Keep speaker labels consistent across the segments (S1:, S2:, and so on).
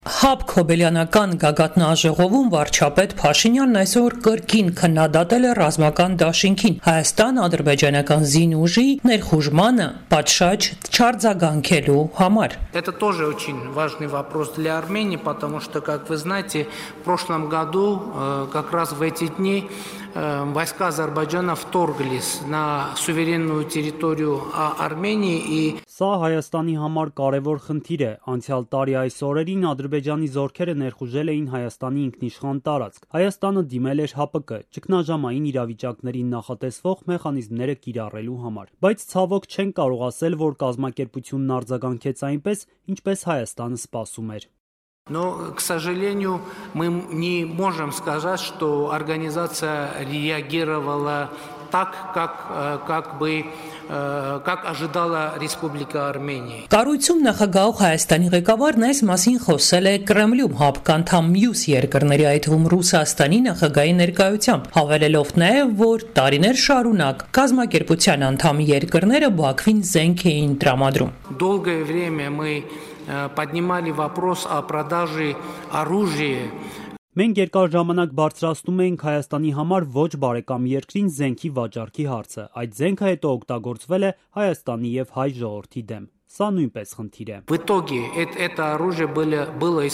S1: ՀԱՊԿ հոբելյանական գագաթնաժողովում վարչապետ Փաշինյանն այսօր կրկին քննադատել է ռազմական դաշինքին Հայաստան-ադրբեջանական զինուժի ներխուժմանը պատշաճ չարձագանքելու համար.
S2: Это тоже очень важный вопрос для Армении, потому что, как вы знаете, в прошлом году, как раз в эти дни, войска Азербайджана вторглись на суверенную территорию Армении и
S3: Սա Հայաստանի համար կարևոր խնդիր է։ Անցյալ տարի այս օրերին Ադրբեջանի զորքերը ներխուժել էին Հայաստանի ինքնիշխան տարածք։ Հայաստանը դիմել էր ՀԱՊԿ ճգնաժամային իրավիճակներին նախատեսվող մեխանիզմները կիրառելու համար։ Բայց ցավոք չեն կարող ասել, որ կազմակերպությունն արձագանքեց այնպես, ինչպես Հայաստանը սպասում էր։
S2: Но, к сожалению, мы не можем сказать, что организация реагировала так, как ожидала Республика Армения.
S1: Կառույցում նախագահող Հայաստանի ղեկավարն այս մասին խոսել է Կրեմլում ՀԱՊԿ անդամ մյուս երկրների, այդ թվում Ռուսաստանի նախագահի ներկայությամբ, հավելելով նաև, որ տարիներ շարունակ կազմակերպության անդամ երկրները Բաքվին զենք էին տրամադրում.
S2: Долгое время мы поднимали вопрос о продаже оружия.
S3: Մենք երկար ժամանակ բարձրացնում էինք Հայաստանի համար ոչ բարեկամ երկրին զենքի վաճառքի հարցը։ Այդ զենքը հետո օգտագործվել է Հայաստանի եւ հայ ժողովրդի դեմ։ Սա նույնպես խնդիր է։
S2: В итоге это оружие было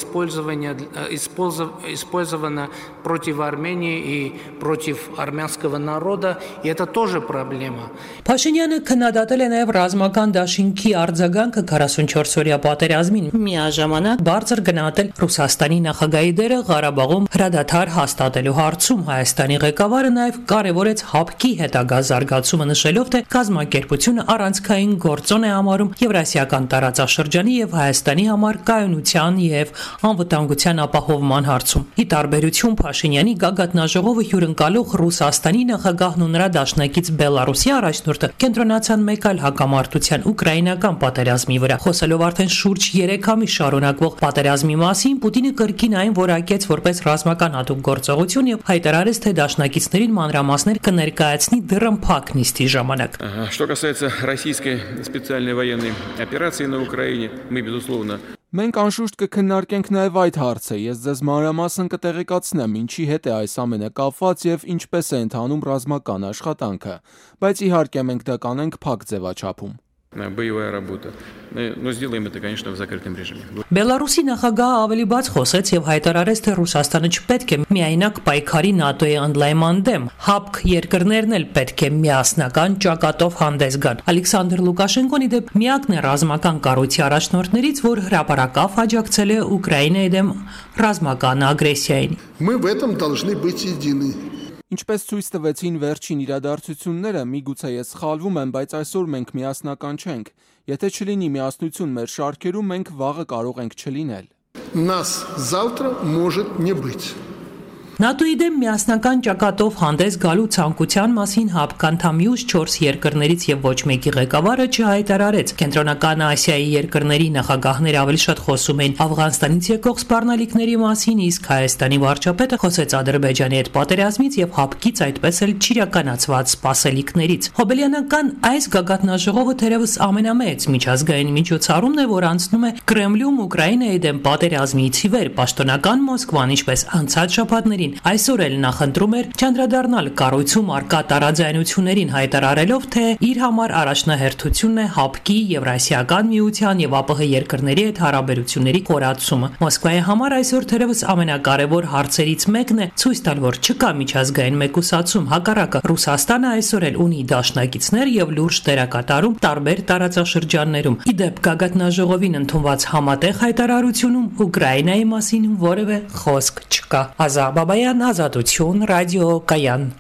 S2: использовано против Армении и против армянского народа, и это тоже проблема.
S1: Փաշինյանը քննադատել է նաև ռազմական դաշինքի արձագանքը 44-օրյա պատերազմին, միաժամանակ բարձր գնահատել Ռուսաստանի նախագահի դերը Ղարաբաղում հրադադար հաստատելու հարցում։ Հայաստանի ղեկավարը նաև կարևորեց ՀԱՊԿ-ի հետագա զարգացումը, նշելով, թե կազմակերպությունը առանցքային գործոն է համարում Եվրասիական տարածաշրջանի եւ Հայաստանի համար կայունության եւ անվտանգության ապահովման հարցում։ Ի տարբերություն Փաշինյանի գագաթնաժողովը հյուրընկալող Ռուսաստանի նախագահն ու նրա դաշնակից Բելարուսի առաջնորդը կենտրոնացան մեկ այլ հակամարտության ուկրաինական պատերազմի վրա։ Խոսելով արդեն շուրջ 3 ամիս շարունակվող պատերազմի մասին, Պուտինը կրկին այն որակեց որպես ռազմական հատուկ գործողություն եւ հայտարարեց, թե դաշնակիցներին մանրամասներ կներկայացնի դռնփակ նիստի ժամանակ։
S4: Что касается российской специальной военной операции на Украине, мы, безусловно,
S5: Մենք անշուշտ կքննարկենք նաև այդ հարցը, ես ձեզ մանրամասն կտեղեկացնեմ, ինչի հետ է այս ամենը կապված եւ ինչպես է ընթանում ռազմական աշխատանքը, բայց իհարկե մենք դա կանենք փակ ձևաչափում։
S4: боевая работа. Но сделаем это, конечно, в закрытом режиме.
S1: Բելարուսի նախագահը ավելի բաց խոսեց եւ հայտարարեց, թե Ռուսաստանը չպետք է միայնակ պայքարի ՆԱՏՕ-ի ընդլայնման դեմ, ՀԱՊԿ երկրներն էլ պետք է միասնական ճակատով հանդես գան։ Ալեքսանդր Լուկաշենկոն իդեպ միակն է ռազմական կառույցի առաջնորդներից, որ հրապարակավ աջակցել է Ուկրաինայի դեմ ռազմական ագրեսիային։
S6: Мы в этом должны быть едины.
S5: Ինչպես ցույց տվեցին վերջին իրադարձությունները, միգուցե ես սխալվում եմ, բայց այսօր մենք միասնական չենք։ Եթե չլինի միասնություն մեր շարքերում, մենք վաղը կարող ենք չլինել։
S6: Нас завтра может не быть.
S1: ՆԱՏՕ-ի դեմ միասնական ճակատով հանդես գալու ցանկության մասին ՀԱՊԿ անդամ մյուս 4 երկրներից եւ ոչ մեկի ղեկավարը չհայտարարեց։ Կենտրոնական Ասիայի երկրների նախագահները ավելի շատ խոսում էին Աֆղանստանից եկող սպառնալիքների մասին, իսկ Հայաստանի վարչապետը խոսեց Ադրբեջանի հետ պատերազմից եւ ՀԱՊԿ-ից այդպես էլ չիրականացված սպասելիքներից։ Հոբելյանական այս գագաթնաժողովը թերևս ամենամեծ միջազգային միջոցառումն է, որ անցնում է Կրեմլում Ուկրաինայի դեմ պատերազմից ի վեր։ Պաշտոնական Մոսկվան, ինչպես անցած շաբաթներին այսօր էլ նախընտրում էր չանդրադառնալ կառույցում արկա տարաձայնություններին, հայտարարելով, թե իր համար առաջնահերթությունն է ՀԱՊԿ-ի, Եվրասիական միության եւ ԱՊՀ երկրների հետ հարաբերությունների խորացումը։ Մոսկվայի համար այսօր թերևս ամենակարևոր հարցերից մեկն է ցույց տալ, որ չկա միջազգային մեկուսացում, հակառակը Ռուսաստանը այսօր էլ ունի դաշնակիցներ եւ լուրջ դերակատարում տարբեր տարածաշրջաններում։ Իդեպ գագաթնաժողովին ընդունված համատեղ հայտարարությունում Ուկրաինայի մասին որևէ խոսք չկա։ Ազատություն ռադիո կայան։